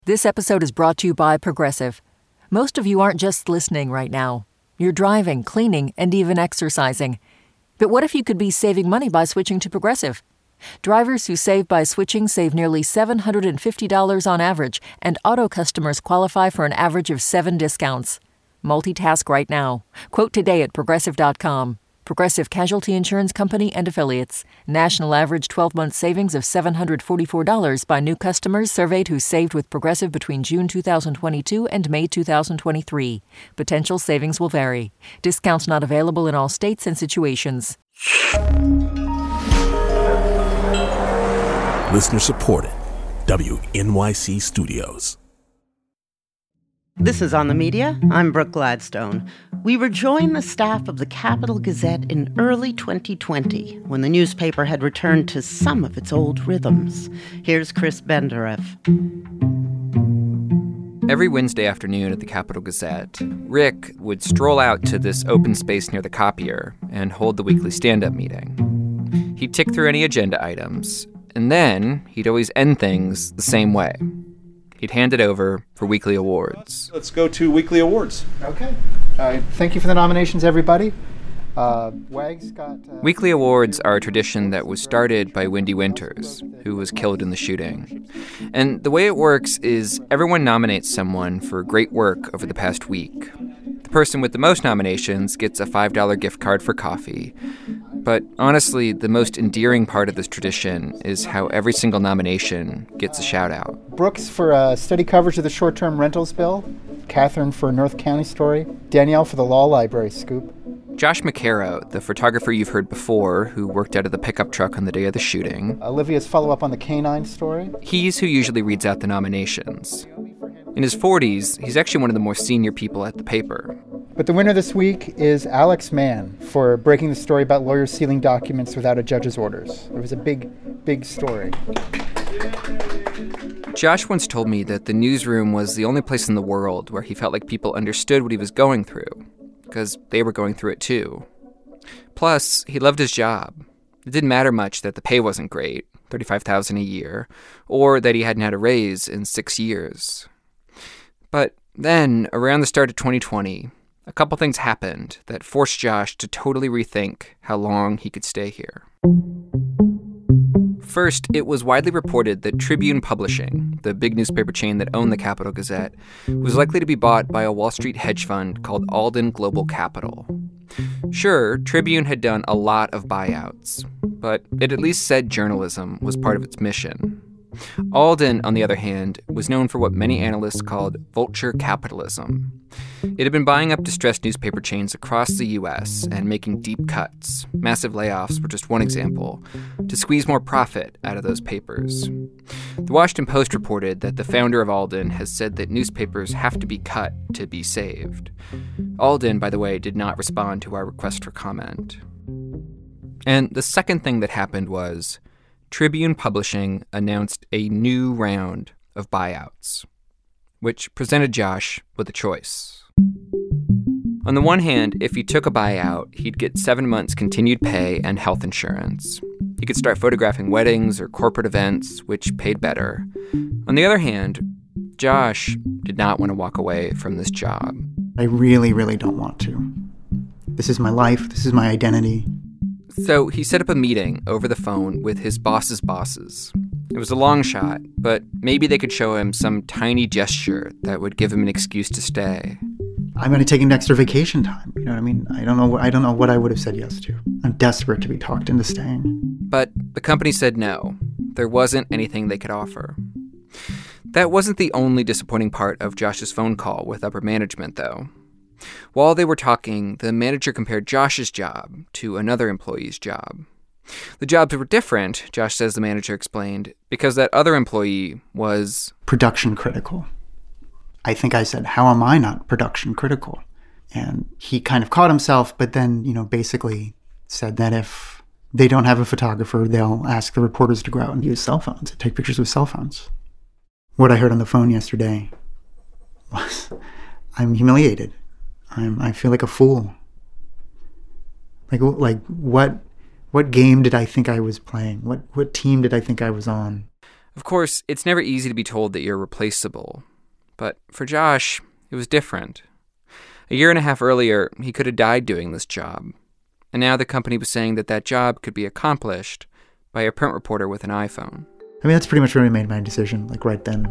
This episode is brought to you by Progressive. Most of you aren't just listening right now. You're driving, cleaning, and even exercising. But what if you could be saving money by switching to Progressive? Drivers who save by switching save nearly $750 on average, and auto customers qualify for an average of 7 discounts. Multitask right now. Quote today at Progressive.com. Progressive Casualty Insurance Company and Affiliates. National average 12-month savings of $744 by new customers surveyed who saved with Progressive between June 2022 and May 2023. Potential savings will vary. Discounts not available in all states and situations. Listener supported. WNYC Studios. This is On the Media. I'm Brooke Gladstone. We rejoined the staff of the Capital Gazette in early 2020 when the newspaper had returned to some of its old rhythms. Here's Chris Benderev. Every Wednesday afternoon at the Capital Gazette, Rick would stroll out to this open space near the copier and hold the weekly stand-up meeting. He'd tick through any agenda items, and then he'd always end things the same way. He'd hand it over for weekly awards. Let's go to weekly awards. Okay. Thank you for the nominations, everybody. Wags got... Weekly awards are a tradition that was started by Wendy Winters, who was killed in the shooting. And the way it works is everyone nominates someone for great work over the past week. The person with the most nominations gets a $5 gift card for coffee. But honestly, the most endearing part of this tradition is how every single nomination gets a shout-out. Brooks for steady coverage of the short-term rentals bill. Catherine for North County story. Danielle for the law library scoop. Josh McCarrow, the photographer you've heard before, who worked out of the pickup truck on the day of the shooting. Olivia's follow-up on the canine story. He's who usually reads out the nominations. In his 40s, he's actually one of the more senior people at the paper. But the winner this week is Alex Mann for breaking the story about lawyers sealing documents without a judge's orders. It was a big story. Josh once told me that the newsroom was the only place in the world where he felt like people understood what he was going through, because they were going through it too. Plus, he loved his job. It didn't matter much that the pay wasn't great, $35,000 a year, or that he hadn't had a raise in 6 years. But then, around the start of 2020, a couple things happened that forced Josh to totally rethink how long he could stay here. First, it was widely reported that Tribune Publishing, the big newspaper chain that owned the Capital Gazette, was likely to be bought by a Wall Street hedge fund called Alden Global Capital. Sure, Tribune had done a lot of buyouts, but it at least said journalism was part of its mission. Alden, on the other hand, was known for what many analysts called vulture capitalism. It had been buying up distressed newspaper chains across the U.S. and making deep cuts, massive layoffs were just one example, to squeeze more profit out of those papers. The Washington Post reported that the founder of Alden has said that newspapers have to be cut to be saved. Alden, by the way, did not respond to our request for comment. And the second thing that happened was Tribune Publishing announced a new round of buyouts, which presented Josh with a choice. On the one hand, if he took a buyout, he'd get 7 months continued pay and health insurance. He could start photographing weddings or corporate events, which paid better. On the other hand, Josh did not want to walk away from this job. I really, really don't want to. This is my life. This is my identity. So he set up a meeting over the phone with his boss's bosses. It was a long shot, but maybe they could show him some tiny gesture that would give him an excuse to stay. I'm going to take an extra vacation time. You know what I mean? I don't know what I would have said yes to. I'm desperate to be talked into staying. But the company said no. There wasn't anything they could offer. That wasn't the only disappointing part of Josh's phone call with upper management, though. While they were talking, the manager compared Josh's job to another employee's job. The jobs were different, Josh says the manager explained, because that other employee was production critical. I think I said, how am I not production critical? And he kind of caught himself, but then, basically said that if they don't have a photographer, they'll ask the reporters to go out and use cell phones, and take pictures with cell phones. What I heard on the phone yesterday was, I'm humiliated. I feel like a fool. Like what game did I think I was playing? What team did I think I was on? Of course, it's never easy to be told that you're replaceable. But for Josh, it was different. A year and a half earlier, he could have died doing this job. And now the company was saying that that job could be accomplished by a print reporter with an iPhone. I mean, that's pretty much when I made my decision, like right then.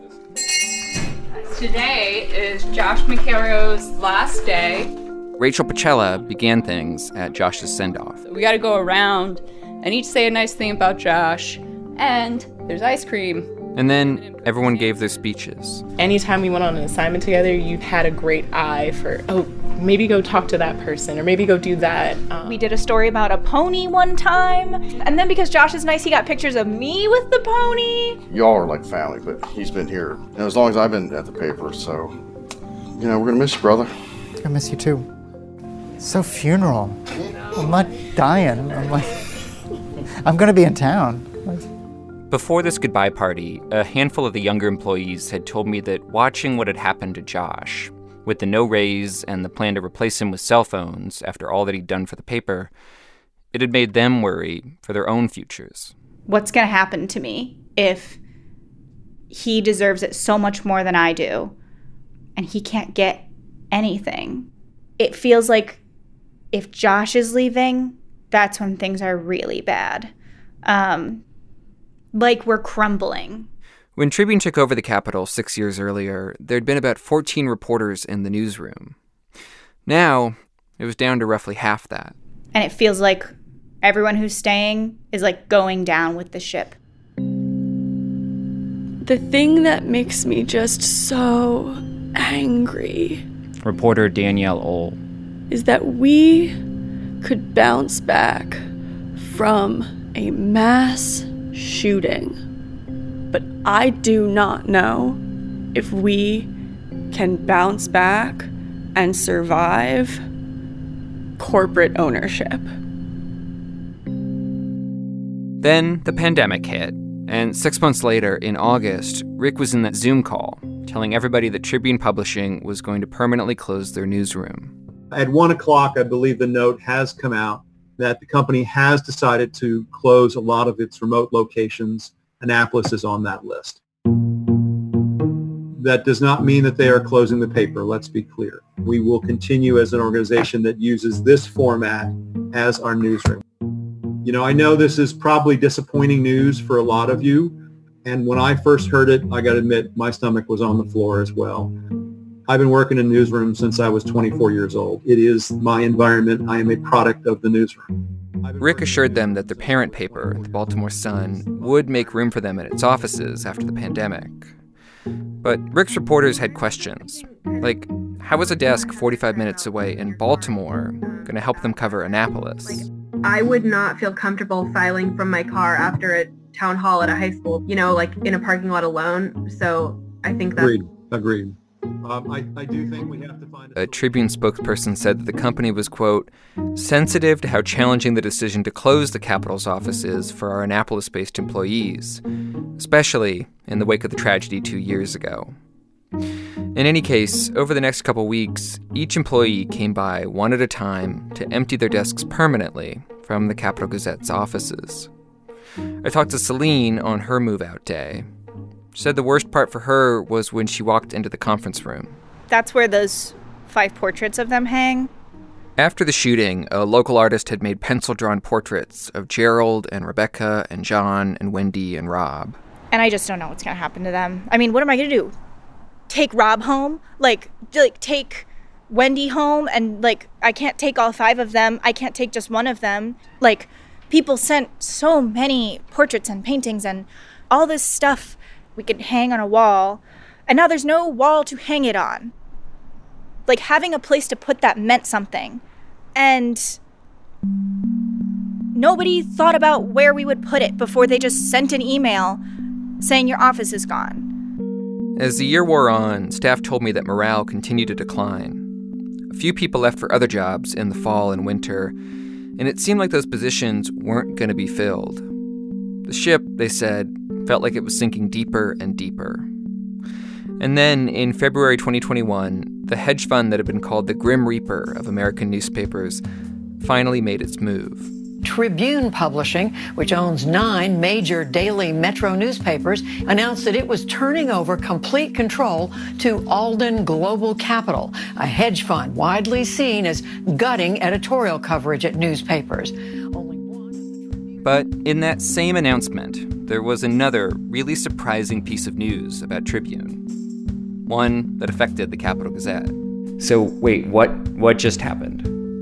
Today is Josh McCarro's last day. Rachel Pacella began things at Josh's send-off. We got to go around and each say a nice thing about Josh, and there's ice cream. And then everyone gave their speeches. Anytime we went on an assignment together, you had a great eye for, maybe go talk to that person, or maybe go do that. We did a story about a pony one time, and then because Josh is nice, he got pictures of me with the pony. Y'all are like family, but he's been here as long as I've been at the paper, so, we're gonna miss you, brother. I miss you too. It's so funeral. I'm not dying. I'm gonna be in town. Before this goodbye party, a handful of the younger employees had told me that watching what had happened to Josh, with the no raise and the plan to replace him with cell phones after all that he'd done for the paper, it had made them worry for their own futures. What's going to happen to me if he deserves it so much more than I do, and he can't get anything? It feels like if Josh is leaving, that's when things are really bad. Like we're crumbling. When Tribune took over the Capitol 6 years earlier, there'd been about 14 reporters in the newsroom. Now, it was down to roughly half that. And it feels like everyone who's staying is like going down with the ship. The thing that makes me just so angry, reporter Danielle Ohl, is that we could bounce back from a mass shooting. But I do not know if we can bounce back and survive corporate ownership. Then the pandemic hit, and 6 months later, in August, Rick was in that Zoom call, telling everybody that Tribune Publishing was going to permanently close their newsroom. At 1 o'clock, I believe the note has come out that the company has decided to close a lot of its remote locations. Annapolis is on that list. That does not mean that they are closing the paper, let's be clear. We will continue as an organization that uses this format as our newsroom. I know this is probably disappointing news for a lot of you, and when I first heard it, I gotta admit, my stomach was on the floor as well. I've been working in newsrooms since I was 24 years old. It is my environment. I am a product of the newsroom. Rick assured them that their parent paper, the Baltimore Sun, would make room for them in its offices after the pandemic. But Rick's reporters had questions, like, how was a desk 45 minutes away in Baltimore going to help them cover Annapolis? I would not feel comfortable filing from my car after a town hall at a high school, in a parking lot alone. So I think that's... Agreed. I do think we have to find... A Tribune spokesperson said that the company was, quote, sensitive to how challenging the decision to close the Capitol's office is for our Annapolis-based employees, especially in the wake of the tragedy 2 years ago. In any case, over the next couple weeks, each employee came by one at a time to empty their desks permanently from the Capital Gazette's offices. I talked to Celine on her move-out day. She said the worst part for her was when she walked into the conference room. That's where those 5 portraits of them hang. After the shooting, a local artist had made pencil-drawn portraits of Gerald and Rebecca and John and Wendy and Rob. And I just don't know what's going to happen to them. I mean, what am I going to do? Take Rob home? Like take Wendy home? And, I can't take all 5 of them. I can't take just one of them. People sent so many portraits and paintings and all this stuff we could hang on a wall, and now there's no wall to hang it on. Having a place to put that meant something. And nobody thought about where we would put it before they just sent an email saying your office is gone. As the year wore on, staff told me that morale continued to decline. A few people left for other jobs in the fall and winter, and it seemed like those positions weren't going to be filled. The ship, they said, felt like it was sinking deeper and deeper. And then, in February 2021, the hedge fund that had been called the Grim Reaper of American newspapers finally made its move. Tribune Publishing, which owns 9 major daily metro newspapers, announced that it was turning over complete control to Alden Global Capital, a hedge fund widely seen as gutting editorial coverage at newspapers. But in that same announcement, there was another really surprising piece of news about Tribune. One that affected the Capital Gazette. So wait, what just happened?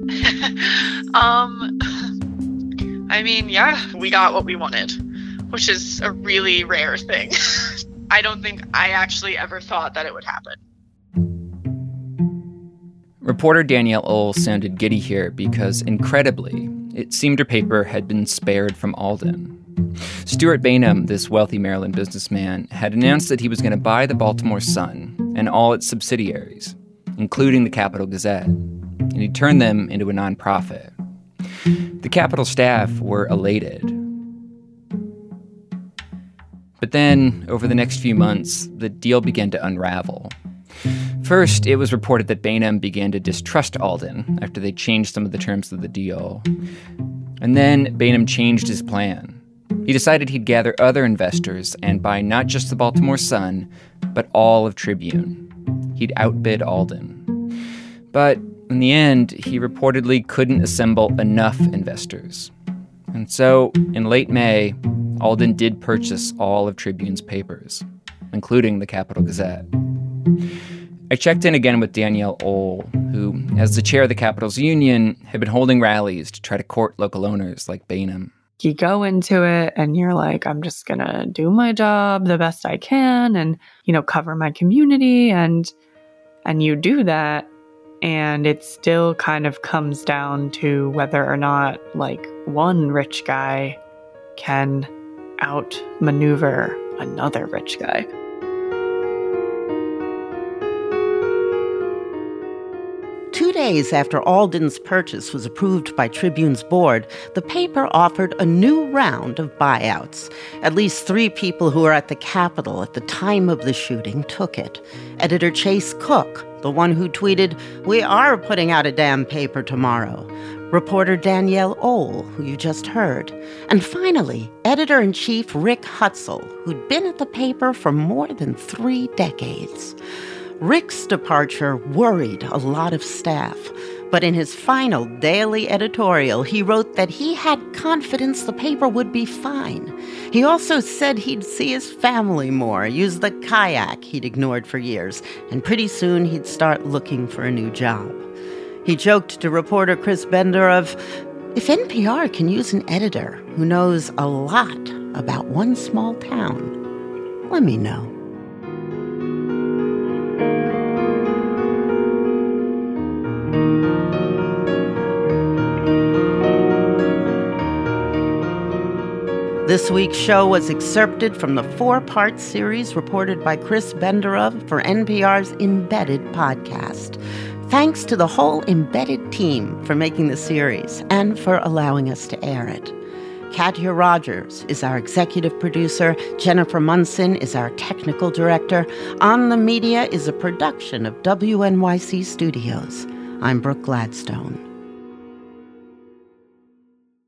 I mean, yeah, we got what we wanted, which is a really rare thing. I don't think I actually ever thought that it would happen. Reporter Danielle Ohl sounded giddy here because, incredibly, it seemed her paper had been spared from Alden. Stuart Bainum, this wealthy Maryland businessman, had announced that he was going to buy the Baltimore Sun and all its subsidiaries, including the Capital Gazette, and he turned them into a nonprofit. The Capital staff were elated. But then, over the next few months, the deal began to unravel. First, it was reported that Bainum began to distrust Alden after they changed some of the terms of the deal. And then Bainum changed his plan. He decided he'd gather other investors and buy not just the Baltimore Sun, but all of Tribune. He'd outbid Alden. But in the end, he reportedly couldn't assemble enough investors. And so, in late May, Alden did purchase all of Tribune's papers, including the Capital Gazette. I checked in again with Danielle Ohl, who, as the chair of the Capital's union, had been holding rallies to try to court local owners like Bainum. You go into it and you're like, I'm just going to do my job the best I can and, cover my community. And you do that. And it still kind of comes down to whether or not, one rich guy can outmaneuver another rich guy. Two days after Alden's purchase was approved by Tribune's board, the paper offered a new round of buyouts. At least 3 people who were at the Capitol at the time of the shooting took it. Editor Chase Cook, the one who tweeted, "We are putting out a damn paper tomorrow." Reporter Danielle Ohl, who you just heard. And finally, editor-in-chief Rick Hutzel, who'd been at the paper for more than 3 decades. Rick's departure worried a lot of staff, but in his final daily editorial, he wrote that he had confidence the paper would be fine. He also said he'd see his family more, use the kayak he'd ignored for years, and pretty soon he'd start looking for a new job. He joked to reporter Chris Bender of, "If NPR can use an editor who knows a lot about one small town, let me know." This week's show was excerpted from the 4-part series reported by Chris Benderov for NPR's Embedded podcast. Thanks to the whole Embedded team for making the series and for allowing us to air it. Katya Rogers is our executive producer. Jennifer Munson is our technical director. On the Media is a production of WNYC Studios. I'm Brooke Gladstone.